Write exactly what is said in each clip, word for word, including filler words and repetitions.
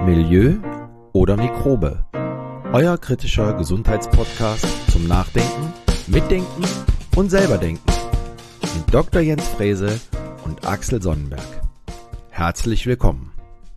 Milieu oder Mikrobe. Euer kritischer Gesundheitspodcast zum Nachdenken, Mitdenken und selberdenken. Mit Doktor Jens Frese und Axel Sonnenberg. Herzlich willkommen.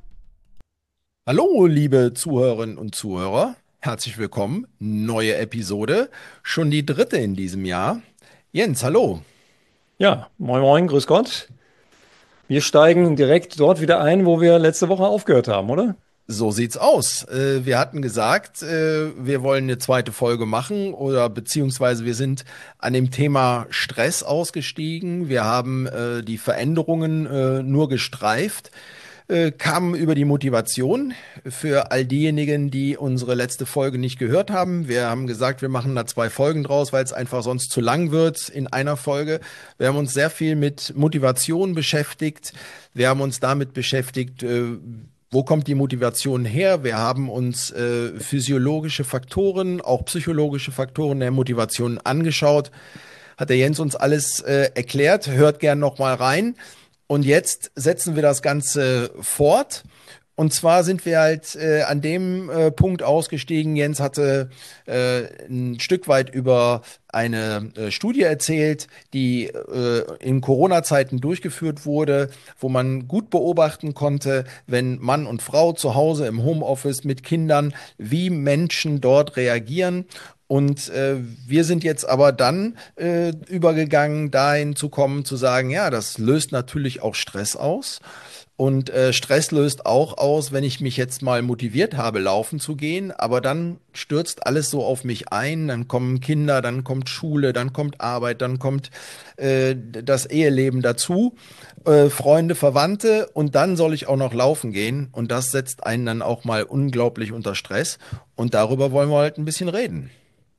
Hallo, liebe Zuhörerinnen und Zuhörer. Herzlich willkommen. Neue Episode. Schon die dritte in diesem Jahr. Jens, hallo. Ja, moin moin, grüß Gott. Wir steigen direkt dort wieder ein, wo wir letzte Woche aufgehört haben, oder? So sieht's aus. Äh, wir hatten gesagt, äh, wir wollen eine zweite Folge machen oder beziehungsweise wir sind an dem Thema Stress ausgestiegen. Wir haben äh, die Veränderungen äh, nur gestreift, äh, kamen über die Motivation für all diejenigen, die unsere letzte Folge nicht gehört haben. Wir haben gesagt, wir machen da zwei Folgen draus, weil es einfach sonst zu lang wird in einer Folge. Wir haben uns sehr viel mit Motivation beschäftigt. Wir haben uns damit beschäftigt, äh, wo kommt die Motivation her? Wir haben uns äh, physiologische Faktoren, auch psychologische Faktoren der Motivation angeschaut. Hat der Jens uns alles äh, erklärt. Hört gern noch mal rein. Und jetzt setzen wir das Ganze fort. Und zwar sind wir halt äh, an dem äh, Punkt ausgestiegen. Jens hatte äh, ein Stück weit über eine äh, Studie erzählt, die äh, in Corona-Zeiten durchgeführt wurde, wo man gut beobachten konnte, wenn Mann und Frau zu Hause im Homeoffice mit Kindern, wie Menschen dort reagieren. Und äh, wir sind jetzt aber dann äh, übergegangen, dahin zu kommen, zu sagen, ja, das löst natürlich auch Stress aus. Und äh, Stress löst auch aus, wenn ich mich jetzt mal motiviert habe, laufen zu gehen, aber dann stürzt alles so auf mich ein, dann kommen Kinder, dann kommt Schule, dann kommt Arbeit, dann kommt äh, das Eheleben dazu, äh, Freunde, Verwandte und dann soll ich auch noch laufen gehen und das setzt einen dann auch mal unglaublich unter Stress und darüber wollen wir halt ein bisschen reden.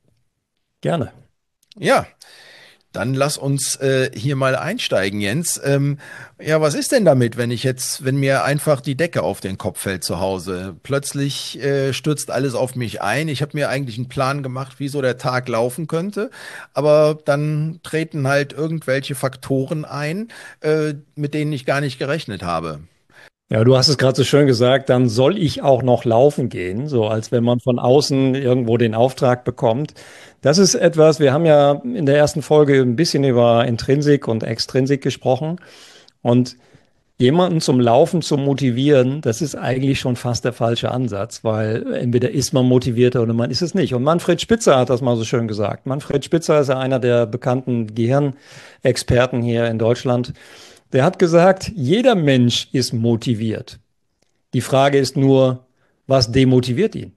Gerne. Ja. Dann lass uns äh, hier mal einsteigen, Jens. Ähm, ja, was ist denn damit, wenn ich jetzt, wenn mir einfach die Decke auf den Kopf fällt zu Hause? Plötzlich äh, stürzt alles auf mich ein. Ich habe mir eigentlich einen Plan gemacht, wie so der Tag laufen könnte, aber dann treten halt irgendwelche Faktoren ein, äh, mit denen ich gar nicht gerechnet habe. Ja, du hast es gerade so schön gesagt, dann soll ich auch noch laufen gehen, so als wenn man von außen irgendwo den Auftrag bekommt. Das ist etwas, wir haben ja in der ersten Folge ein bisschen über Intrinsik und Extrinsik gesprochen und jemanden zum Laufen zu motivieren, das ist eigentlich schon fast der falsche Ansatz, weil entweder ist man motivierter oder man ist es nicht. Und Manfred Spitzer hat das mal so schön gesagt. Manfred Spitzer ist ja einer der bekannten Gehirnexperten hier in Deutschland. Der hat gesagt, jeder Mensch ist motiviert. Die Frage ist nur, was demotiviert ihn?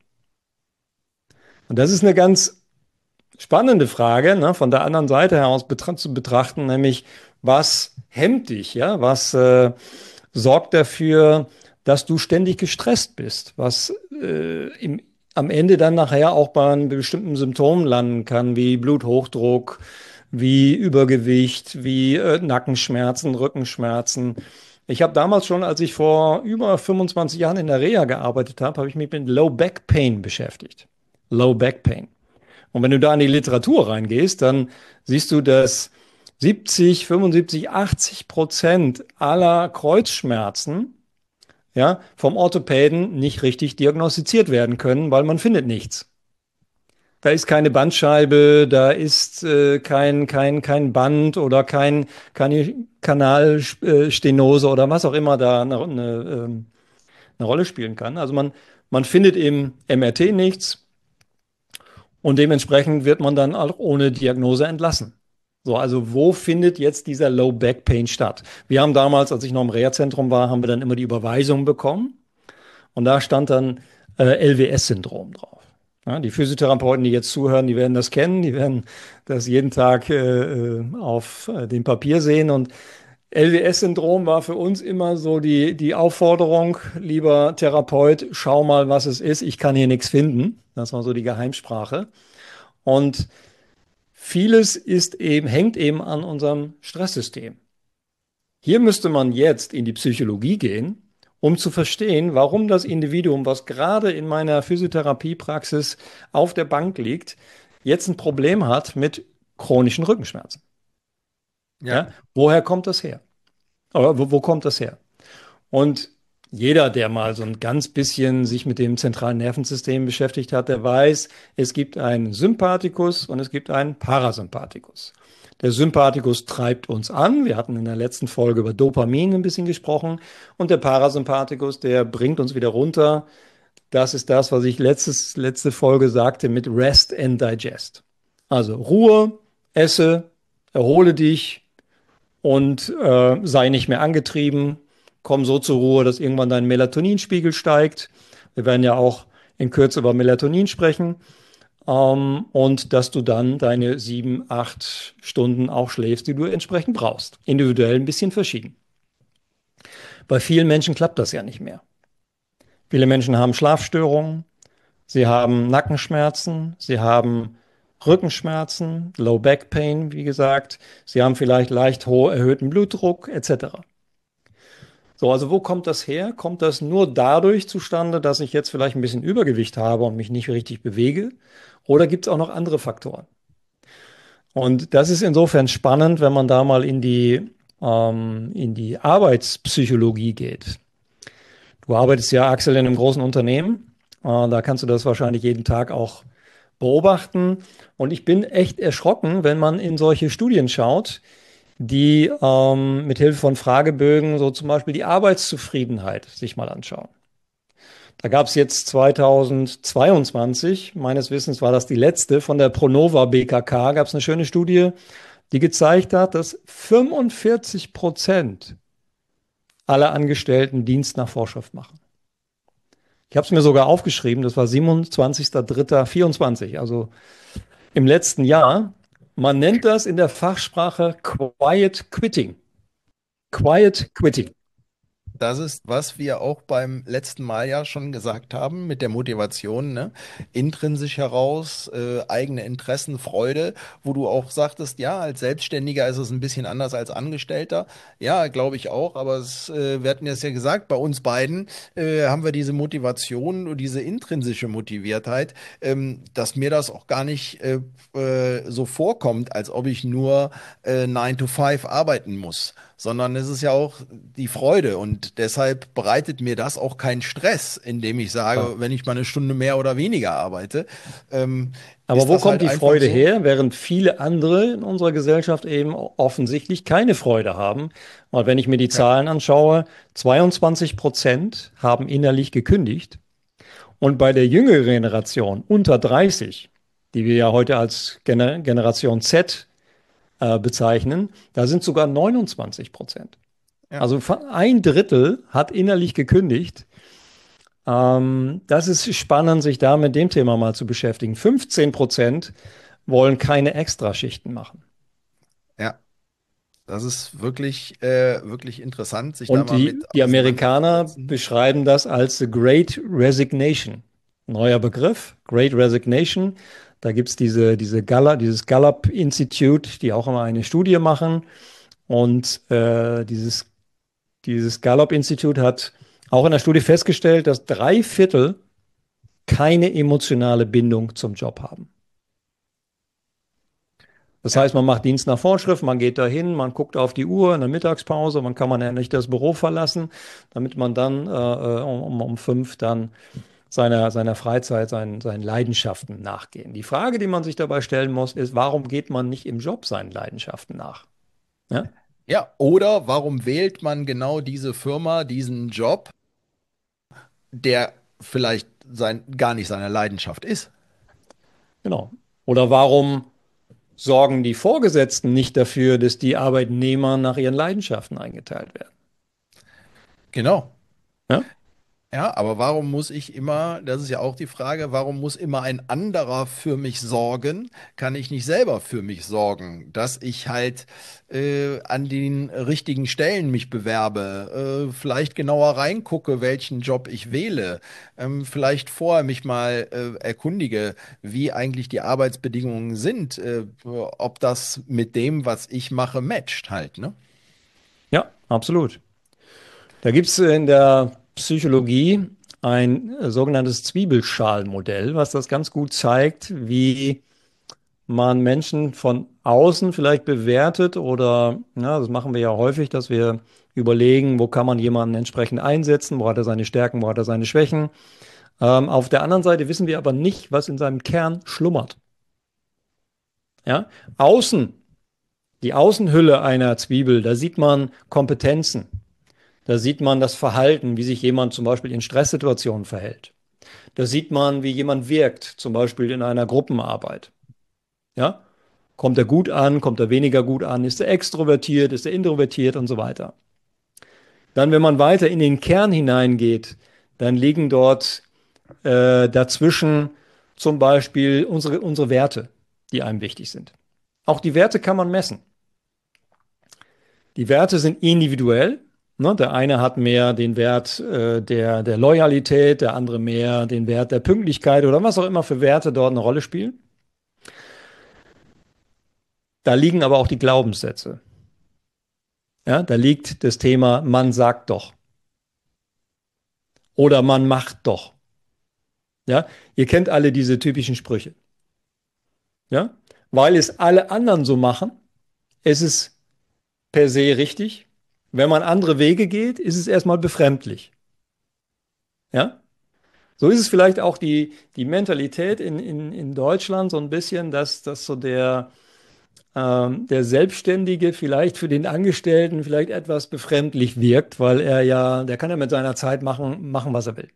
Und das ist eine ganz spannende Frage, ne, von der anderen Seite heraus betra zu betrachten, nämlich was hemmt dich, ja, was äh, sorgt dafür, dass du ständig gestresst bist, was äh, im, am Ende dann nachher auch bei einem bestimmten Symptom landen kann, wie Bluthochdruck, wie Übergewicht, wie äh, Nackenschmerzen, Rückenschmerzen. Ich habe damals schon, als ich vor über fünfundzwanzig Jahren in der Reha gearbeitet habe, habe ich mich mit Low Back Pain beschäftigt. Low Back Pain. Und wenn du da in die Literatur reingehst, dann siehst du, dass siebzig, fünfundsiebzig, achtzig Prozent aller Kreuzschmerzen, ja, vom Orthopäden nicht richtig diagnostiziert werden können, weil man findet nichts. Da ist keine Bandscheibe, da ist äh, kein, kein, kein Band oder kein, keine Kanalstenose oder was auch immer da eine, eine, ähm, eine Rolle spielen kann. Also man, man findet im M R T nichts und dementsprechend wird man dann auch ohne Diagnose entlassen. So, also wo findet jetzt dieser Low Back Pain statt? Wir haben damals, als ich noch im Reha-Zentrum war, haben wir dann immer die Überweisung bekommen und da stand dann äh, L W S-Syndrom drauf. Ja, die Physiotherapeuten, die jetzt zuhören, die werden das kennen, die werden das jeden Tag äh, auf äh, dem Papier sehen. Und L W S-Syndrom war für uns immer so die, die Aufforderung, lieber Therapeut, schau mal, was es ist, ich kann hier nichts finden. Das war so die Geheimsprache. Und vieles ist eben, hängt eben an unserem Stresssystem. Hier müsste man jetzt in die Psychologie gehen, um zu verstehen, warum das Individuum, was gerade in meiner Physiotherapiepraxis auf der Bank liegt, jetzt ein Problem hat mit chronischen Rückenschmerzen. Ja. Ja? Woher kommt das her? Aber wo, wo kommt das her? Und Jeder, der mal so ein ganz bisschen sich mit dem zentralen Nervensystem beschäftigt hat, der weiß, es gibt einen Sympathikus und es gibt einen Parasympathikus. Der Sympathikus treibt uns an. Wir hatten in der letzten Folge über Dopamin ein bisschen gesprochen. Und der Parasympathikus, der bringt uns wieder runter. Das ist das, was ich letztes, letzte Folge sagte mit Rest and Digest. Also Ruhe, esse, erhole dich und äh, sei nicht mehr angetrieben. Komm so zur Ruhe, dass irgendwann dein Melatoninspiegel steigt. Wir werden ja auch in Kürze über Melatonin sprechen. Ähm, und dass du dann deine sieben, acht Stunden auch schläfst, die du entsprechend brauchst. Individuell ein bisschen verschieden. Bei vielen Menschen klappt das ja nicht mehr. Viele Menschen haben Schlafstörungen, sie haben Nackenschmerzen, sie haben Rückenschmerzen, Low Back Pain, wie gesagt, sie haben vielleicht leicht hoch erhöhten Blutdruck et cetera. So, also wo kommt das her? Kommt das nur dadurch zustande, dass ich jetzt vielleicht ein bisschen Übergewicht habe und mich nicht richtig bewege? Oder gibt es auch noch andere Faktoren? Und das ist insofern spannend, wenn man da mal in die, ähm, in die Arbeitspsychologie geht. Du arbeitest ja, Axel, in einem großen Unternehmen. Äh, da kannst du das wahrscheinlich jeden Tag auch beobachten. Und ich bin echt erschrocken, wenn man in solche Studien schaut, die ähm, mit Hilfe von Fragebögen so zum Beispiel die Arbeitszufriedenheit sich mal anschauen. Da gab es jetzt zweitausendzweiundzwanzig, meines Wissens war das die letzte, von der Pronova B K K, gab es eine schöne Studie, die gezeigt hat, dass fünfundvierzig Prozent aller Angestellten Dienst nach Vorschrift machen. Ich habe es mir sogar aufgeschrieben, das war siebenundzwanzigster dritter vierundzwanzig, also im letzten Jahr. Man nennt das in der Fachsprache Quiet Quitting. Quiet Quitting. Das ist, was wir auch beim letzten Mal ja schon gesagt haben mit der Motivation, ne? Intrinsisch heraus, äh, eigene Interessen, Freude, wo du auch sagtest, ja, als Selbstständiger ist es ein bisschen anders als Angestellter. Ja, glaube ich auch, aber es, äh, wir hatten ja es ja gesagt, bei uns beiden äh, haben wir diese Motivation und diese intrinsische Motiviertheit, ähm, dass mir das auch gar nicht äh, äh, so vorkommt, als ob ich nur äh, nine to five arbeiten muss, sondern es ist ja auch die Freude und deshalb bereitet mir das auch keinen Stress, indem ich sage, wenn ich mal eine Stunde mehr oder weniger arbeite. Ähm, Aber ist wo das kommt halt die einfach Freude so. her, während viele andere in unserer Gesellschaft eben offensichtlich keine Freude haben? Weil wenn ich mir die Ja, Zahlen anschaue, zweiundzwanzig Prozent haben innerlich gekündigt. Und bei der jüngeren Generation unter dreißig, die wir ja heute als Gener Generation Z äh, bezeichnen, da sind sogar neunundzwanzig Prozent. ja, Also fa- ein Drittel hat innerlich gekündigt. Ähm, das ist spannend, sich da mit dem Thema mal zu beschäftigen. fünfzehn Prozent wollen keine Extraschichten machen. ja. Das ist wirklich, äh, wirklich interessant, sich da Und mal die, mit die Amerikaner auseinanderzusetzen. beschreiben das als the Great Resignation. Neuer Begriff, Great Resignation. Da gibt es diese, diese Gallup, dieses Gallup Institute, die auch immer eine Studie machen. Und äh, dieses, dieses Gallup Institute hat auch in der Studie festgestellt, dass drei Viertel keine emotionale Bindung zum Job haben. Das Ja, heißt, man macht Dienst nach Vorschrift, man geht dahin, man guckt auf die Uhr in der Mittagspause, man kann man ja nicht das Büro verlassen, damit man dann äh, äh, um, um fünf dann seiner, seiner Freizeit, seinen, seinen Leidenschaften nachgehen. Die Frage, die man sich dabei stellen muss, ist, warum geht man nicht im Job seinen Leidenschaften nach? Ja, ja. Oder warum wählt man genau diese Firma, diesen Job, der vielleicht sein, gar nicht seine Leidenschaft ist? genau. Oder warum sorgen die Vorgesetzten nicht dafür, dass die Arbeitnehmer nach ihren Leidenschaften eingeteilt werden? Genau. Ja? Ja, aber warum muss ich immer, das ist ja auch die Frage, warum muss immer ein anderer für mich sorgen? Kann ich nicht selber für mich sorgen, dass ich halt äh, an den richtigen Stellen mich bewerbe, äh, vielleicht genauer reingucke, welchen Job ich wähle, ähm, vielleicht vorher mich mal äh, erkundige, wie eigentlich die Arbeitsbedingungen sind, äh, ob das mit dem, was ich mache, matcht halt, ne? Ja, absolut. Da gibt es in der Psychologie ein äh, sogenanntes Zwiebelschalmodell, was das ganz gut zeigt, wie man Menschen von außen vielleicht bewertet oder, ja, das machen wir ja häufig, dass wir überlegen, wo kann man jemanden entsprechend einsetzen, wo hat er seine Stärken, wo hat er seine Schwächen. Ähm, auf der anderen Seite wissen wir aber nicht, was in seinem Kern schlummert. Ja? Außen, die Außenhülle einer Zwiebel, da sieht man Kompetenzen. Da sieht man das Verhalten, wie sich jemand zum Beispiel in Stresssituationen verhält. Da sieht man, wie jemand wirkt, zum Beispiel in einer Gruppenarbeit. Ja? Kommt er gut an, kommt er weniger gut an, ist er extrovertiert, ist er introvertiert und so weiter. Dann, wenn man weiter in den Kern hineingeht, dann liegen dort äh, dazwischen zum Beispiel unsere, unsere Werte, die einem wichtig sind. Auch die Werte kann man messen. Die Werte sind individuell. Ne? Der eine hat mehr den Wert äh, der, der Loyalität, der andere mehr den Wert der Pünktlichkeit oder was auch immer für Werte dort eine Rolle spielen. Da liegen aber auch die Glaubenssätze. Ja, da liegt das Thema, man sagt doch. Oder man macht doch. Ja, ihr kennt alle diese typischen Sprüche. Ja, weil es alle anderen so machen, ist es per se richtig. Wenn man andere Wege geht, ist es erstmal befremdlich. Ja, so ist es vielleicht auch die, die Mentalität in, in, in Deutschland so ein bisschen, dass, dass so der, ähm, der Selbstständige vielleicht für den Angestellten vielleicht etwas befremdlich wirkt, weil er ja, der kann ja mit seiner Zeit machen, machen, was er will.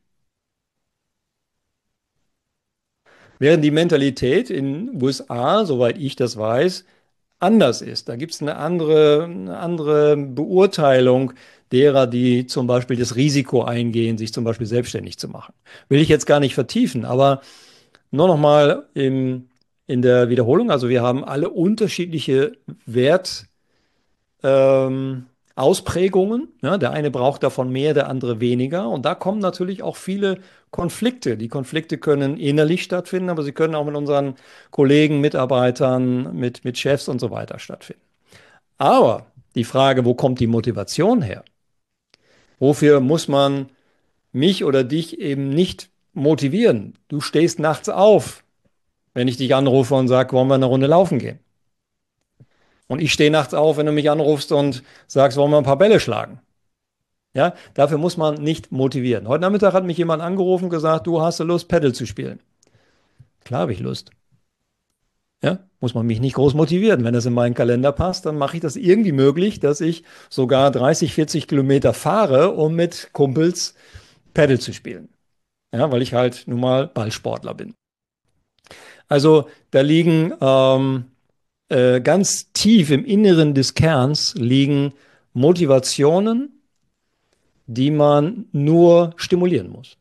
Während die Mentalität in den U S A, soweit ich das weiß, anders ist. Da gibt es eine andere, eine andere Beurteilung derer, die zum Beispiel das Risiko eingehen, sich zum Beispiel selbstständig zu machen. Will ich jetzt gar nicht vertiefen, aber nur noch mal im, in der Wiederholung. Also wir haben alle unterschiedliche Wert, ähm, Ausprägungen. Ja, der eine braucht davon mehr, der andere weniger. Und da kommen natürlich auch viele Konflikte. Die Konflikte können innerlich stattfinden, aber sie können auch mit unseren Kollegen, Mitarbeitern, mit, mit Chefs und so weiter stattfinden. Aber die Frage, wo kommt die Motivation her? Wofür muss man mich oder dich eben nicht motivieren? Du stehst nachts auf, wenn ich dich anrufe und sage, wollen wir eine Runde laufen gehen? Und ich stehe nachts auf, wenn du mich anrufst und sagst, wollen wir ein paar Bälle schlagen? Ja, dafür muss man nicht motivieren. Heute Nachmittag hat mich jemand angerufen und gesagt, du hast Lust, Paddle zu spielen. Klar habe ich Lust. Ja, muss man mich nicht groß motivieren. Wenn das in meinen Kalender passt, dann mache ich das irgendwie möglich, dass ich sogar dreißig, vierzig Kilometer fahre, um mit Kumpels Paddle zu spielen. Ja, weil ich halt nun mal Ballsportler bin. Also da liegen ähm, äh, ganz tief im Inneren des Kerns liegen Motivationen, die man nur stimulieren muss.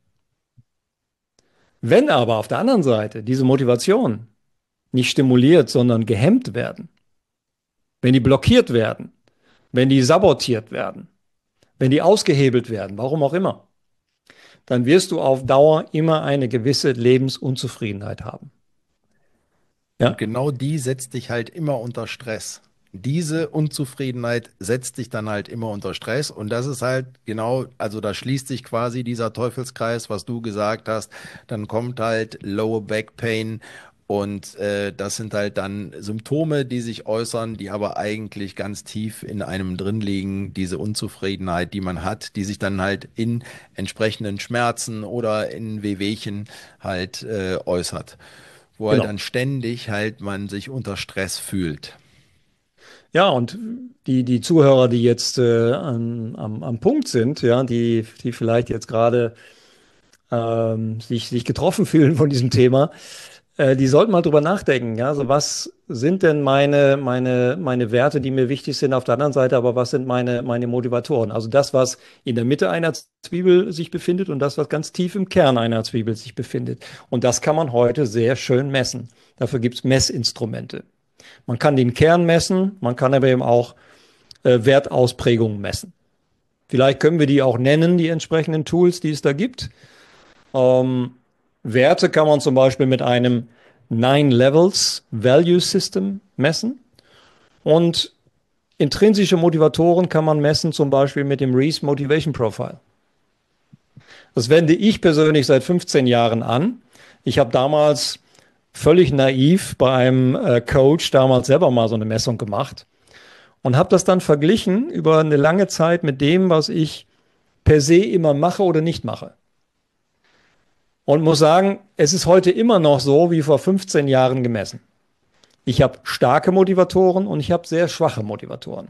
Wenn aber auf der anderen Seite diese Motivation nicht stimuliert, sondern gehemmt werden, wenn die blockiert werden, wenn die sabotiert werden, wenn die ausgehebelt werden, warum auch immer, dann wirst du auf Dauer immer eine gewisse Lebensunzufriedenheit haben. Ja? Und genau die setzt dich halt immer unter Stress. Diese Unzufriedenheit setzt dich dann halt immer unter Stress und das ist halt genau, also da schließt sich quasi dieser Teufelskreis, was du gesagt hast, dann kommt halt Lower Back Pain und äh, das sind halt dann Symptome, die sich äußern, die aber eigentlich ganz tief in einem drin liegen, diese Unzufriedenheit, die man hat, die sich dann halt in entsprechenden Schmerzen oder in Wehwehchen halt äh, äußert, wo halt Genau. dann ständig halt man sich unter Stress fühlt. Ja, und die, die Zuhörer, die jetzt äh, am, am, am Punkt sind, ja, die, die vielleicht jetzt gerade ähm, sich, sich getroffen fühlen von diesem Thema, äh, die sollten mal drüber nachdenken. Ja, also was sind denn meine, meine, meine Werte, die mir wichtig sind auf der anderen Seite, aber was sind meine, meine Motivatoren? Also das, was in der Mitte einer Zwiebel sich befindet und das, was ganz tief im Kern einer Zwiebel sich befindet. Und das kann man heute sehr schön messen. Dafür gibt es Messinstrumente. Man kann den Kern messen, man kann aber eben auch äh, Wertausprägungen messen. Vielleicht können wir die auch nennen, die entsprechenden Tools, die es da gibt. Ähm, Werte kann man zum Beispiel mit einem Nine Levels Value System messen. Und intrinsische Motivatoren kann man messen, zum Beispiel mit dem Reese Motivation Profile. Das wende ich persönlich seit fünfzehn Jahren an. Ich habe damals völlig naiv bei einem äh, Coach damals selber mal so eine Messung gemacht. und habe das dann verglichen über eine lange Zeit mit dem, was ich per se immer mache oder nicht mache. Und muss sagen, es ist heute immer noch so wie vor fünfzehn Jahren gemessen. Ich habe starke Motivatoren und ich habe sehr schwache Motivatoren.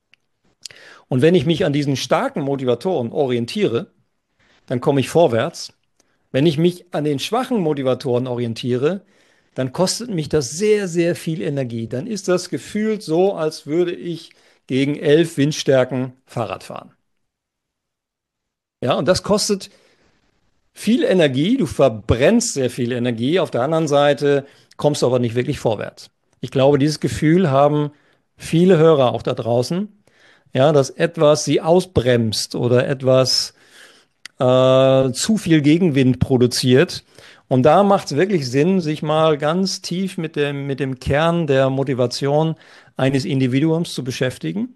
Und wenn ich mich an diesen starken Motivatoren orientiere, dann komme ich vorwärts. Wenn ich mich an den schwachen Motivatoren orientiere, dann kostet mich das sehr, sehr viel Energie. Dann ist das gefühlt so, als würde ich gegen elf Windstärken Fahrrad fahren. Ja, und das kostet viel Energie. Du verbrennst sehr viel Energie. Auf der anderen Seite kommst du aber nicht wirklich vorwärts. Ich glaube, dieses Gefühl haben viele Hörer auch da draußen, ja, dass etwas sie ausbremst oder etwas äh, zu viel Gegenwind produziert. Und da macht es wirklich Sinn, sich mal ganz tief mit dem, mit dem Kern der Motivation eines Individuums zu beschäftigen.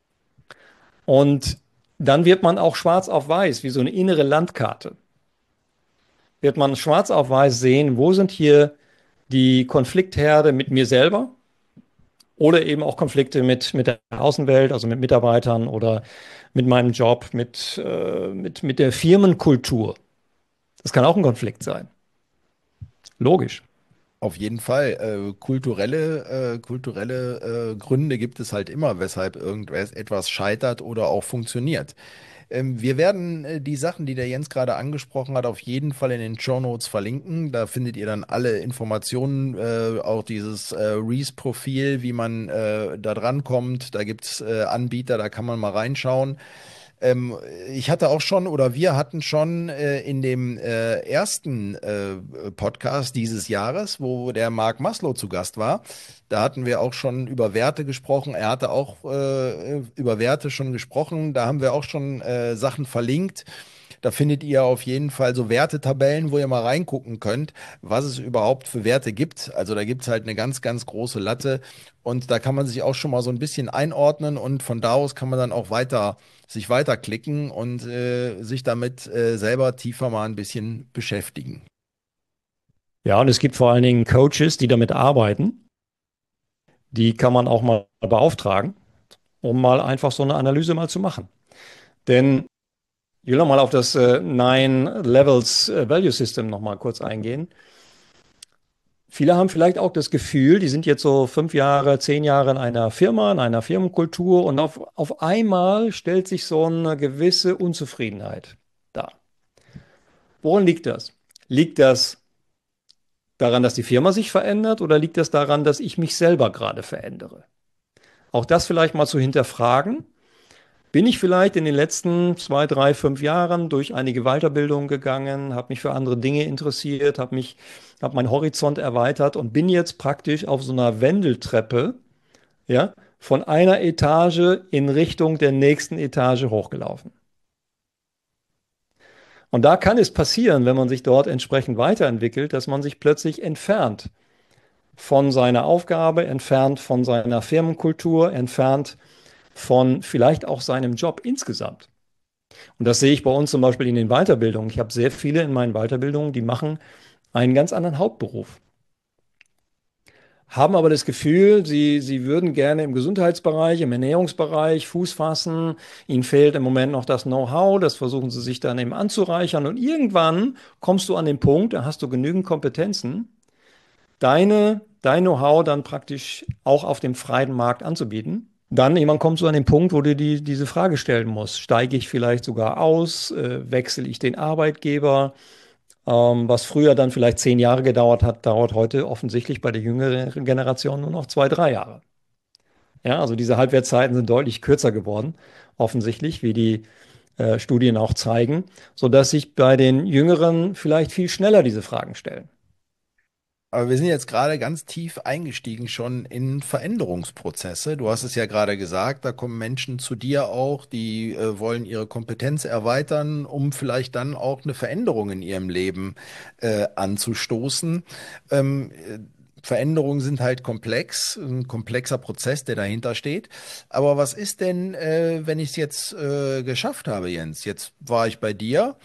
Und dann wird man auch schwarz auf weiß, wie so eine innere Landkarte, wird man schwarz auf weiß sehen, wo sind hier die Konfliktherde mit mir selber oder eben auch Konflikte mit, mit der Außenwelt, also mit Mitarbeitern oder mit meinem Job, mit, äh, mit, mit der Firmenkultur. Das kann auch ein Konflikt sein. Logisch. Auf jeden Fall. Äh, kulturelle, äh, kulturelle äh, Gründe gibt es halt immer, weshalb irgendwas etwas scheitert oder auch funktioniert. Ähm, wir werden äh, die Sachen, die der Jens gerade angesprochen hat, auf jeden Fall in den Shownotes verlinken. Da findet ihr dann alle Informationen, äh, auch dieses äh, Reese-Profil, wie man äh, da dran kommt. Da gibt es äh, Anbieter, da kann man mal reinschauen. Ähm, ich hatte auch schon oder wir hatten schon äh, in dem äh, ersten äh, Podcast dieses Jahres, wo der Mark Maslow zu Gast war, da hatten wir auch schon über Werte gesprochen. Er hatte auch äh, über Werte schon gesprochen. Da haben wir auch schon äh, Sachen verlinkt. Da findet ihr auf jeden Fall so Wertetabellen, wo ihr mal reingucken könnt, was es überhaupt für Werte gibt. Also da gibt es halt eine ganz, ganz große Latte und da kann man sich auch schon mal so ein bisschen einordnen und von da aus kann man dann auch weiter sich weiterklicken und äh, sich damit äh, selber tiefer mal ein bisschen beschäftigen. Ja, und es gibt vor allen Dingen Coaches, die damit arbeiten. Die kann man auch mal beauftragen, um mal einfach so eine Analyse mal zu machen. Denn ich will noch mal auf das äh, Nine Levels äh, Value System noch mal kurz eingehen. Viele haben vielleicht auch das Gefühl, die sind jetzt so fünf Jahre, zehn Jahre in einer Firma, in einer Firmenkultur und auf, auf einmal stellt sich so eine gewisse Unzufriedenheit dar. Woran liegt das? Liegt das daran, dass die Firma sich verändert oder liegt das daran, dass ich mich selber gerade verändere? Auch das vielleicht mal zu hinterfragen. Bin ich vielleicht in den letzten zwei, drei, fünf Jahren durch einige Weiterbildungen gegangen, habe mich für andere Dinge interessiert, habe mich, habe meinen Horizont erweitert und bin jetzt praktisch auf so einer Wendeltreppe, ja, von einer Etage in Richtung der nächsten Etage hochgelaufen. Und da kann es passieren, wenn man sich dort entsprechend weiterentwickelt, dass man sich plötzlich entfernt von seiner Aufgabe, entfernt von seiner Firmenkultur, entfernt von vielleicht auch seinem Job insgesamt. Und das sehe ich bei uns zum Beispiel in den Weiterbildungen. Ich habe sehr viele in meinen Weiterbildungen, die machen einen ganz anderen Hauptberuf, haben aber das Gefühl, sie, sie würden gerne im Gesundheitsbereich, im Ernährungsbereich Fuß fassen. Ihnen fehlt im Moment noch das Know-how, das versuchen sie sich dann eben anzureichern. Und irgendwann kommst du an den Punkt, da hast du genügend Kompetenzen, deine, dein Know-how dann praktisch auch auf dem freien Markt anzubieten. Dann irgendwann kommst du an den Punkt, wo du die, diese Frage stellen musst. Steige ich vielleicht sogar aus? Äh, wechsle ich den Arbeitgeber? Ähm, was früher dann vielleicht zehn Jahre gedauert hat, dauert heute offensichtlich bei der jüngeren Generation nur noch zwei, drei Jahre. Ja, also diese Halbwertszeiten sind deutlich kürzer geworden, offensichtlich, wie die äh, Studien auch zeigen, sodass sich bei den Jüngeren vielleicht viel schneller diese Fragen stellen. Aber wir sind jetzt gerade ganz tief eingestiegen schon in Veränderungsprozesse. Du hast es ja gerade gesagt, da kommen Menschen zu dir auch, die äh, wollen ihre Kompetenz erweitern, um vielleicht dann auch eine Veränderung in ihrem Leben äh, anzustoßen. Ähm, äh, Veränderungen sind halt komplex, ein komplexer Prozess, der dahinter steht. Aber was ist denn, äh, wenn ich es jetzt äh, geschafft habe, Jens? Jetzt war ich bei dir.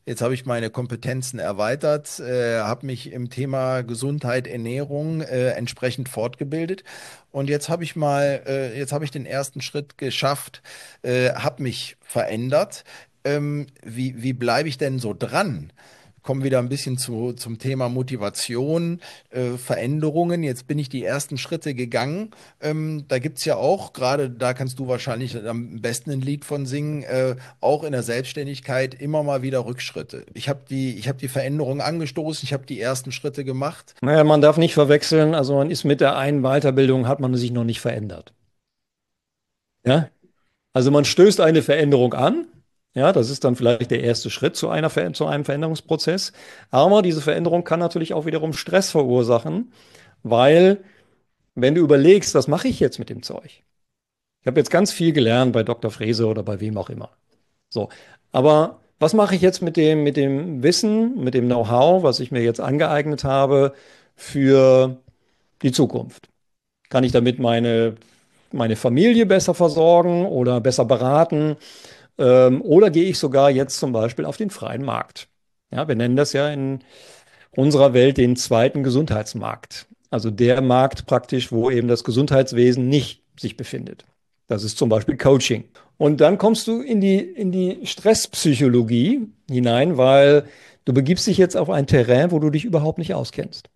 Jetzt habe ich meine Kompetenzen erweitert, äh, habe mich im Thema Gesundheit, Ernährung äh, entsprechend fortgebildet. Und jetzt habe ich mal, äh, jetzt habe ich den ersten Schritt geschafft, äh, habe mich verändert. Ähm, wie, wie bleibe ich denn so dran? Kommen wieder ein bisschen zu, zum Thema Motivation, äh, Veränderungen. Jetzt bin ich die ersten Schritte gegangen. Ähm, da gibt's ja auch, gerade da kannst du wahrscheinlich am besten ein Lied von singen, äh, auch in der Selbstständigkeit immer mal wieder Rückschritte. Ich habe die, ich habe die Veränderung angestoßen, ich habe die ersten Schritte gemacht. Naja, man darf nicht verwechseln, also man ist mit der einen Weiterbildung, hat man sich noch nicht verändert. Ja? Also man stößt eine Veränderung an. Ja, das ist dann vielleicht der erste Schritt zu einer, Ver- zu einem Veränderungsprozess. Aber diese Veränderung kann natürlich auch wiederum Stress verursachen, weil wenn du überlegst, was mache ich jetzt mit dem Zeug? Ich habe jetzt ganz viel gelernt bei Doktor Frese oder bei wem auch immer. So, aber was mache ich jetzt mit dem, mit dem Wissen, mit dem Know-how, was ich mir jetzt angeeignet habe für die Zukunft? Kann ich damit meine, meine Familie besser versorgen oder besser beraten? Ähm, oder gehe ich sogar jetzt zum Beispiel auf den freien Markt? Ja, wir nennen das ja in unserer Welt den zweiten Gesundheitsmarkt. Also der Markt praktisch, wo eben das Gesundheitswesen nicht sich befindet. Das ist zum Beispiel Coaching. Und dann kommst du in die, in die Stresspsychologie hinein, weil du begibst dich jetzt auf ein Terrain, wo du dich überhaupt nicht auskennst.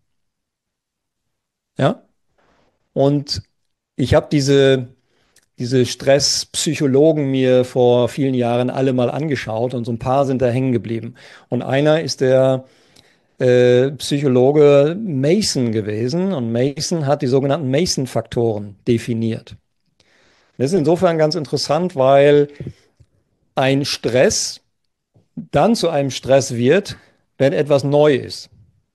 Ja? Und ich habe diese, diese Stresspsychologen mir vor vielen Jahren alle mal angeschaut und so ein paar sind da hängen geblieben. Und einer ist der äh, Psychologe Mason gewesen und Mason hat die sogenannten Mason-Faktoren definiert. Das ist insofern ganz interessant, weil ein Stress dann zu einem Stress wird, wenn etwas neu ist.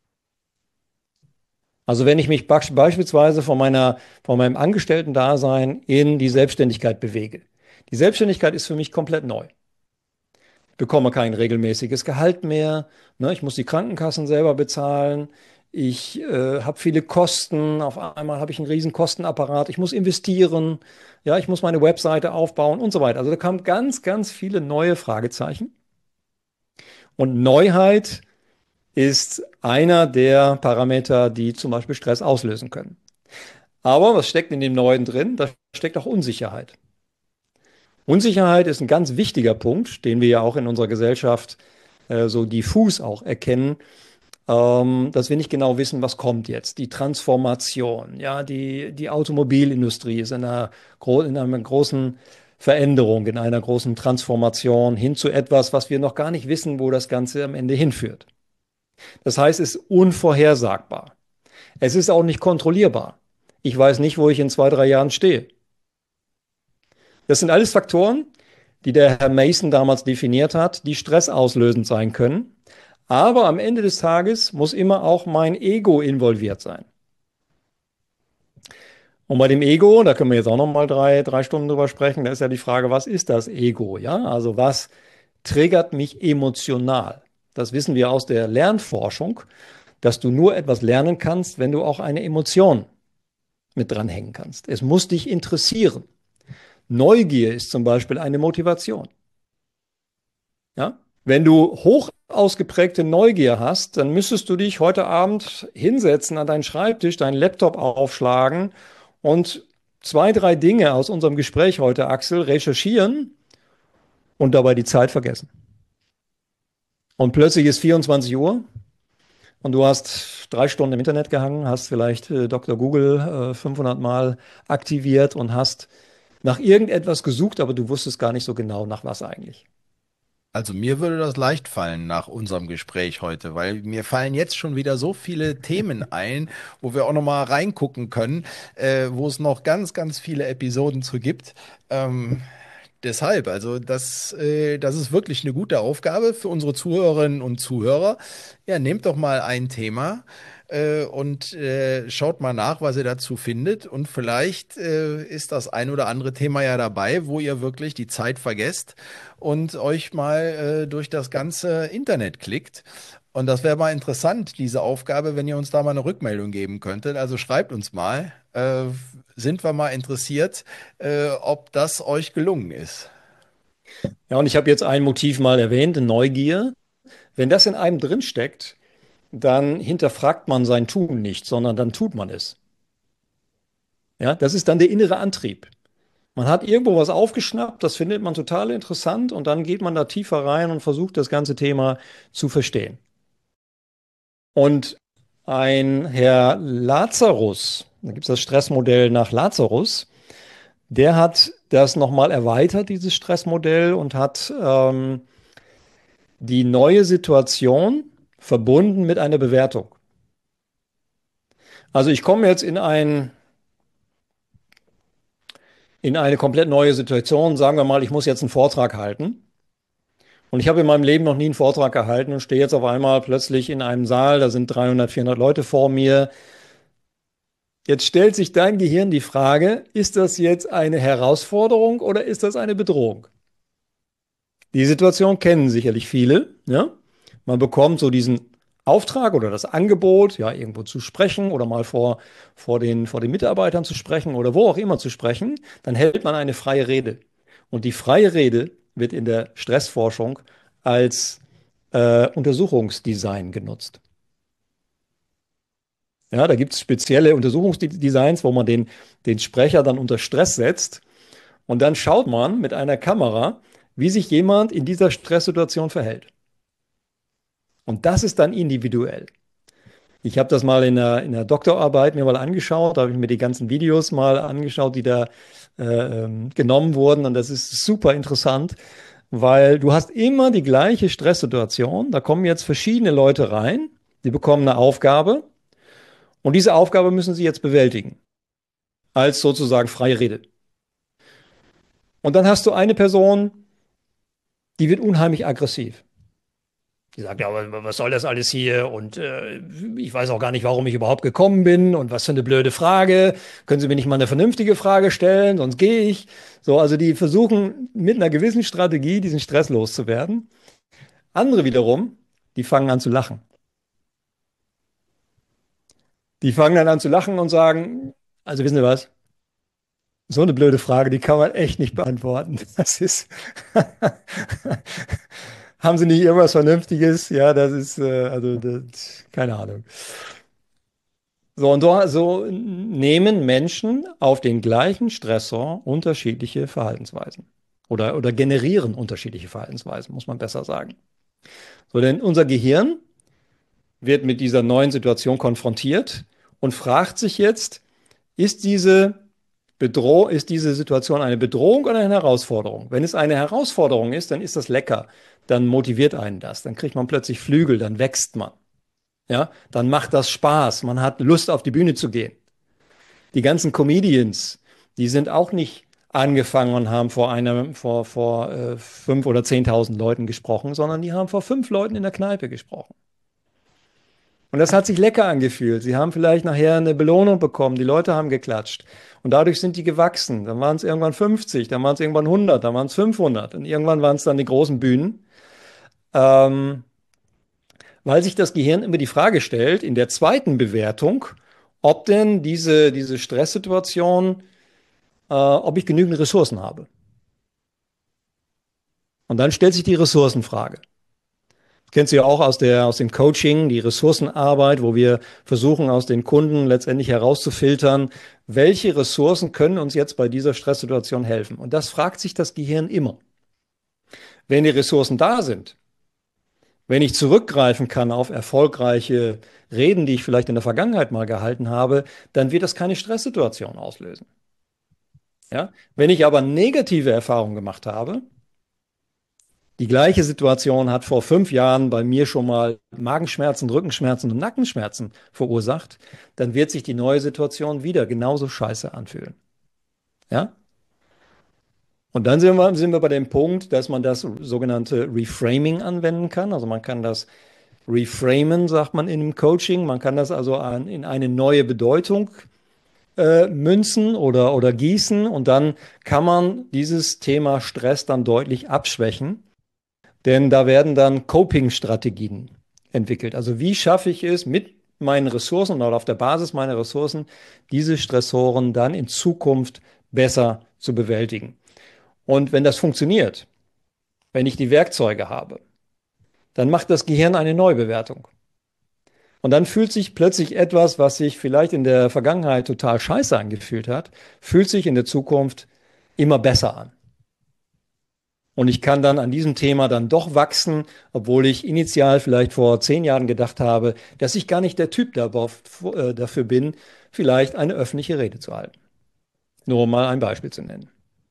Also wenn ich mich beispielsweise von meiner, von meinem Angestellten-Dasein in die Selbstständigkeit bewege. Die Selbstständigkeit ist für mich komplett neu. Ich bekomme kein regelmäßiges Gehalt mehr. Ne, ich muss die Krankenkassen selber bezahlen. Ich äh, habe viele Kosten. Auf einmal habe ich einen riesen Kostenapparat. Ich muss investieren. Ja, ich muss meine Webseite aufbauen und so weiter. Also da kamen ganz, ganz viele neue Fragezeichen. Und Neuheit ist einer der Parameter, die zum Beispiel Stress auslösen können. Aber was steckt in dem Neuen drin? Da steckt auch Unsicherheit. Unsicherheit ist ein ganz wichtiger Punkt, den wir ja auch in unserer Gesellschaft äh, so diffus auch erkennen, ähm, dass wir nicht genau wissen, was kommt jetzt. Die Transformation, ja, die, die Automobilindustrie ist in einer, in einer großen Veränderung, in einer großen Transformation hin zu etwas, was wir noch gar nicht wissen, wo das Ganze am Ende hinführt. Das heißt, es ist unvorhersagbar. Es ist auch nicht kontrollierbar. Ich weiß nicht, wo ich in zwei, drei Jahren stehe. Das sind alles Faktoren, die der Herr Mason damals definiert hat, die stressauslösend sein können. Aber am Ende des Tages muss immer auch mein Ego involviert sein. Und bei dem Ego, da können wir jetzt auch noch mal drei, drei Stunden drüber sprechen, da ist ja die Frage, was ist das Ego? Ja, also was triggert mich emotional? Das wissen wir aus der Lernforschung, dass du nur etwas lernen kannst, wenn du auch eine Emotion mit dranhängen kannst. Es muss dich interessieren. Neugier ist zum Beispiel eine Motivation. Ja? Wenn du hoch ausgeprägte Neugier hast, dann müsstest du dich heute Abend hinsetzen an deinen Schreibtisch, deinen Laptop aufschlagen und zwei, drei Dinge aus unserem Gespräch heute, Axel, recherchieren und dabei die Zeit vergessen. Und plötzlich ist vierundzwanzig Uhr und du hast drei Stunden im Internet gehangen, hast vielleicht äh, Doktor Google äh, fünfhundert Mal aktiviert und hast nach irgendetwas gesucht, aber du wusstest gar nicht so genau, nach was eigentlich. Also mir würde das leicht fallen nach unserem Gespräch heute, weil mir fallen jetzt schon wieder so viele Themen ein, wo wir auch noch mal reingucken können, äh, wo es noch ganz, ganz viele Episoden zu gibt. Ähm, deshalb, also das, äh, das ist wirklich eine gute Aufgabe für unsere Zuhörerinnen und Zuhörer. Ja, nehmt doch mal ein Thema äh, und äh, schaut mal nach, was ihr dazu findet. Und vielleicht äh, ist das ein oder andere Thema ja dabei, wo ihr wirklich die Zeit vergesst und euch mal äh, durch das ganze Internet klickt. Und das wäre mal interessant, diese Aufgabe, wenn ihr uns da mal eine Rückmeldung geben könntet. Also schreibt uns mal, äh, sind wir mal interessiert, äh, ob das euch gelungen ist. Ja, und ich habe jetzt ein Motiv mal erwähnt, Neugier. Wenn das in einem drinsteckt, dann hinterfragt man sein Tun nicht, sondern dann tut man es. Ja, das ist dann der innere Antrieb. Man hat irgendwo was aufgeschnappt, das findet man total interessant und dann geht man da tiefer rein und versucht das ganze Thema zu verstehen. Und ein Herr Lazarus, da gibt es das Stressmodell nach Lazarus, der hat das nochmal erweitert, dieses Stressmodell, und hat ähm, die neue Situation verbunden mit einer Bewertung. Also ich komme jetzt in ein, in eine komplett neue Situation. Sagen wir mal, ich muss jetzt einen Vortrag halten. Und ich habe in meinem Leben noch nie einen Vortrag gehalten und stehe jetzt auf einmal plötzlich in einem Saal, da sind dreihundert, vierhundert Leute vor mir. Jetzt stellt sich dein Gehirn die Frage, ist das jetzt eine Herausforderung oder ist das eine Bedrohung? Die Situation kennen sicherlich viele. Ja? Man bekommt so diesen Auftrag oder das Angebot, ja, irgendwo zu sprechen oder mal vor, vor den, vor den Mitarbeitern zu sprechen oder wo auch immer zu sprechen. Dann hält man eine freie Rede. Und die freie Rede wird in der Stressforschung als äh, Untersuchungsdesign genutzt. Ja, da gibt es spezielle Untersuchungsdesigns, wo man den, den Sprecher dann unter Stress setzt und dann schaut man mit einer Kamera, wie sich jemand in dieser Stresssituation verhält. Und das ist dann individuell. Ich habe das mal in der, in der Doktorarbeit mir mal angeschaut, da habe ich mir die ganzen Videos mal angeschaut, die da äh, genommen wurden, und das ist super interessant, weil du hast immer die gleiche Stresssituation. Da kommen jetzt verschiedene Leute rein, die bekommen eine Aufgabe und diese Aufgabe müssen sie jetzt bewältigen, als sozusagen freie Rede. Und dann hast du eine Person, die wird unheimlich aggressiv. Die sagt, ja, aber was soll das alles hier? Und äh, ich weiß auch gar nicht, warum ich überhaupt gekommen bin und was für eine blöde Frage. Können Sie mir nicht mal eine vernünftige Frage stellen, sonst gehe ich. So, also die versuchen mit einer gewissen Strategie diesen Stress loszuwerden. Andere wiederum, die fangen an zu lachen. Die fangen dann an zu lachen und sagen, also wissen Sie was? So eine blöde Frage, die kann man echt nicht beantworten. Das ist, haben Sie nicht irgendwas Vernünftiges? Ja, das ist, äh, also, das, keine Ahnung. So, und so, so nehmen Menschen auf den gleichen Stressor unterschiedliche Verhaltensweisen. Oder, oder generieren unterschiedliche Verhaltensweisen, muss man besser sagen. So, denn unser Gehirn wird mit dieser neuen Situation konfrontiert und fragt sich jetzt, ist diese Bedroh ist diese Situation eine Bedrohung oder eine Herausforderung? Wenn es eine Herausforderung ist, dann ist das lecker. Dann motiviert einen das. Dann kriegt man plötzlich Flügel, dann wächst man. Ja, dann macht das Spaß. Man hat Lust, auf die Bühne zu gehen. Die ganzen Comedians, die sind auch nicht angefangen und haben vor einem, vor, vor äh, fünf oder zehntausend Leuten gesprochen, sondern die haben vor fünf Leuten in der Kneipe gesprochen. Und das hat sich lecker angefühlt. Sie haben vielleicht nachher eine Belohnung bekommen. Die Leute haben geklatscht. Und dadurch sind die gewachsen. Dann waren es irgendwann fünfzig, dann waren es irgendwann hundert, dann waren es fünfhundert. Und irgendwann waren es dann die großen Bühnen. Ähm, weil sich das Gehirn immer die Frage stellt, in der zweiten Bewertung, ob denn diese, diese Stresssituation, äh, ob ich genügend Ressourcen habe. Und dann stellt sich die Ressourcenfrage. Kennst du ja auch aus der, aus dem Coaching, die Ressourcenarbeit, wo wir versuchen, aus den Kunden letztendlich herauszufiltern, welche Ressourcen können uns jetzt bei dieser Stresssituation helfen. Und das fragt sich das Gehirn immer. Wenn die Ressourcen da sind, wenn ich zurückgreifen kann auf erfolgreiche Reden, die ich vielleicht in der Vergangenheit mal gehalten habe, dann wird das keine Stresssituation auslösen. Ja? Wenn ich aber negative Erfahrungen gemacht habe, die gleiche Situation hat vor fünf Jahren bei mir schon mal Magenschmerzen, Rückenschmerzen und Nackenschmerzen verursacht, dann wird sich die neue Situation wieder genauso scheiße anfühlen. Ja? Und dann sind wir, sind wir bei dem Punkt, dass man das sogenannte Reframing anwenden kann. Also man kann das reframen, sagt man in dem Coaching. Man kann das also an, in eine neue Bedeutung äh, münzen oder, oder gießen. Und dann kann man dieses Thema Stress dann deutlich abschwächen. Denn da werden dann Coping-Strategien entwickelt. Also wie schaffe ich es mit meinen Ressourcen oder auf der Basis meiner Ressourcen, diese Stressoren dann in Zukunft besser zu bewältigen. Und wenn das funktioniert, wenn ich die Werkzeuge habe, dann macht das Gehirn eine Neubewertung. Und dann fühlt sich plötzlich etwas, was sich vielleicht in der Vergangenheit total scheiße angefühlt hat, fühlt sich in der Zukunft immer besser an. Und ich kann dann an diesem Thema dann doch wachsen, obwohl ich initial vielleicht vor zehn Jahren gedacht habe, dass ich gar nicht der Typ dafür bin, vielleicht eine öffentliche Rede zu halten. Nur um mal ein Beispiel zu nennen.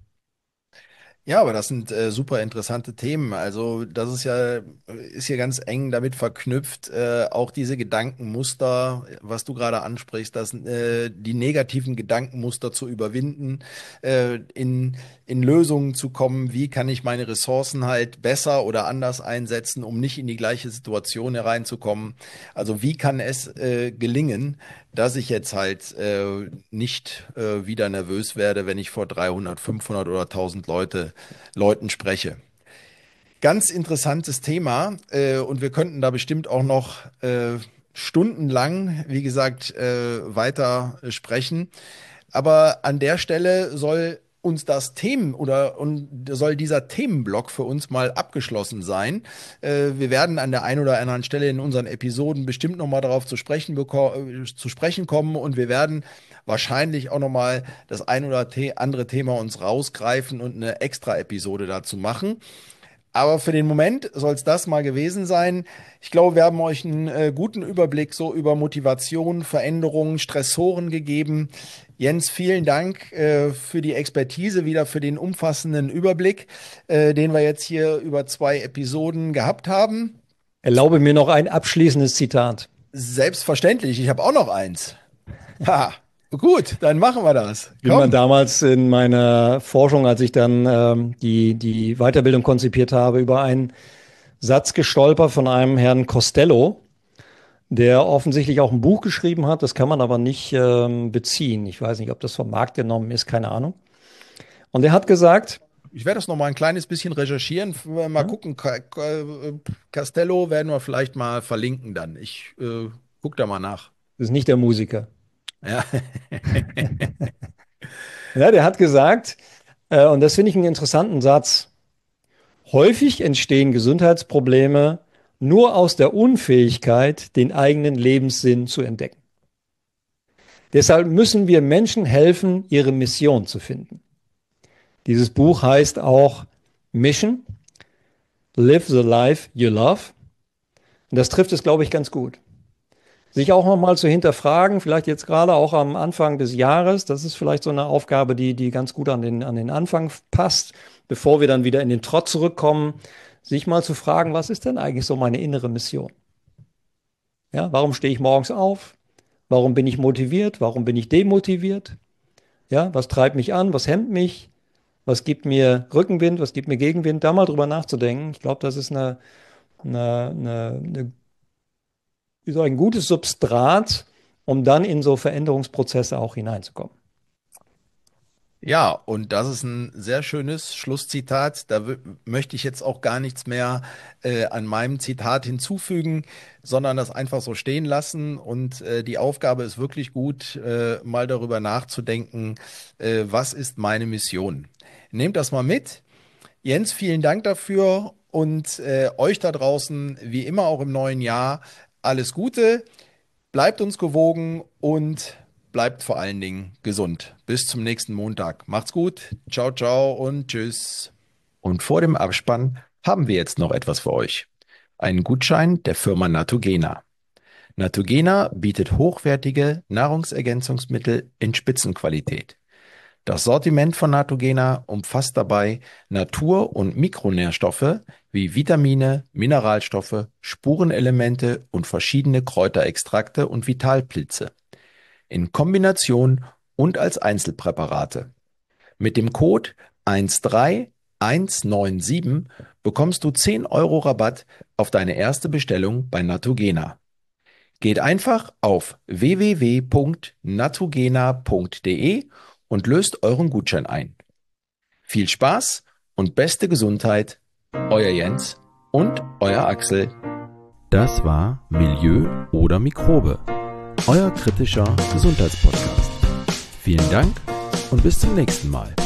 Ja, aber das sind äh, super interessante Themen. Also das ist ja, ist hier ganz eng damit verknüpft, äh, auch diese Gedankenmuster, was du gerade ansprichst, dass äh, die negativen Gedankenmuster zu überwinden, äh, in, in Lösungen zu kommen, wie kann ich meine Ressourcen halt besser oder anders einsetzen, um nicht in die gleiche Situation hereinzukommen. Also wie kann es äh, gelingen, dass ich jetzt halt äh, nicht äh, wieder nervös werde, wenn ich vor dreihundert, fünfhundert oder tausend Leute, Leuten spreche. Ganz interessantes Thema äh, und wir könnten da bestimmt auch noch äh, stundenlang, wie gesagt, äh, weiter sprechen. Aber an der Stelle soll uns das Themen oder und soll dieser Themenblock für uns mal abgeschlossen sein. Äh, wir werden an der einen oder anderen Stelle in unseren Episoden bestimmt noch mal darauf zu sprechen, zu sprechen kommen und wir werden wahrscheinlich auch noch mal das ein oder andere Thema uns rausgreifen und eine extra Episode dazu machen. Aber für den Moment soll es das mal gewesen sein. Ich glaube, wir haben euch einen äh, guten Überblick so über Motivation, Veränderungen, Stressoren gegeben. Jens, vielen Dank äh, für die Expertise, wieder für den umfassenden Überblick, äh, den wir jetzt hier über zwei Episoden gehabt haben. Erlaube mir noch ein abschließendes Zitat. Selbstverständlich, ich habe auch noch eins. Ha, gut, dann machen wir das. Wie man damals in meiner Forschung, als ich dann ähm, die, die Weiterbildung konzipiert habe, über einen Satz gestolpert von einem Herrn Costello, der offensichtlich auch ein Buch geschrieben hat. Das kann man aber nicht ähm, beziehen. Ich weiß nicht, ob das vom Markt genommen ist, keine Ahnung. Und er hat gesagt... Ich werde das noch mal ein kleines bisschen recherchieren. Mal ja. gucken. Costello werden wir vielleicht mal verlinken dann. Ich äh, gucke da mal nach. Das ist nicht der Musiker. Ja. Ja, der hat gesagt, äh, und das finde ich einen interessanten Satz, häufig entstehen Gesundheitsprobleme nur aus der Unfähigkeit, den eigenen Lebenssinn zu entdecken. Deshalb müssen wir Menschen helfen, ihre Mission zu finden. Dieses Buch heißt auch Mission, Live the Life You Love. Und das trifft es, glaube ich, ganz gut. Sich auch nochmal zu hinterfragen, vielleicht jetzt gerade auch am Anfang des Jahres, das ist vielleicht so eine Aufgabe, die, die ganz gut an den, an den Anfang passt, bevor wir dann wieder in den Trott zurückkommen, sich mal zu fragen, was ist denn eigentlich so meine innere Mission? Ja, warum stehe ich morgens auf? Warum bin ich motiviert? Warum bin ich demotiviert? Ja, was treibt mich an? Was hemmt mich? Was gibt mir Rückenwind? Was gibt mir Gegenwind? Da mal drüber nachzudenken. Ich glaube, das ist eine, eine, eine, eine wie so ein gutes Substrat, um dann in so Veränderungsprozesse auch hineinzukommen. Ja, und das ist ein sehr schönes Schlusszitat. Da möchte ich jetzt auch gar nichts mehr äh, an meinem Zitat hinzufügen, sondern das einfach so stehen lassen. Und äh, die Aufgabe ist wirklich gut, äh, mal darüber nachzudenken, äh, was ist meine Mission? Nehmt das mal mit. Jens, vielen Dank dafür und äh, euch da draußen, wie immer auch im neuen Jahr, alles Gute, bleibt uns gewogen und bleibt vor allen Dingen gesund. Bis zum nächsten Montag. Macht's gut. Ciao, ciao und tschüss. Und vor dem Abspann haben wir jetzt noch etwas für euch. Einen Gutschein der Firma Natogena. Natogena bietet hochwertige Nahrungsergänzungsmittel in Spitzenqualität. Das Sortiment von Natogena umfasst dabei Natur- und Mikronährstoffe wie Vitamine, Mineralstoffe, Spurenelemente und verschiedene Kräuterextrakte und Vitalpilze. In Kombination und als Einzelpräparate. Mit dem Code eins drei eins neun sieben bekommst du zehn Euro Rabatt auf deine erste Bestellung bei Natogena. Geht einfach auf w w w punkt natogena punkt d e und löst euren Gutschein ein. Viel Spaß und beste Gesundheit, euer Jens und euer Axel. Das war Milieu oder Mikrobe, euer kritischer Gesundheitspodcast. Vielen Dank und bis zum nächsten Mal.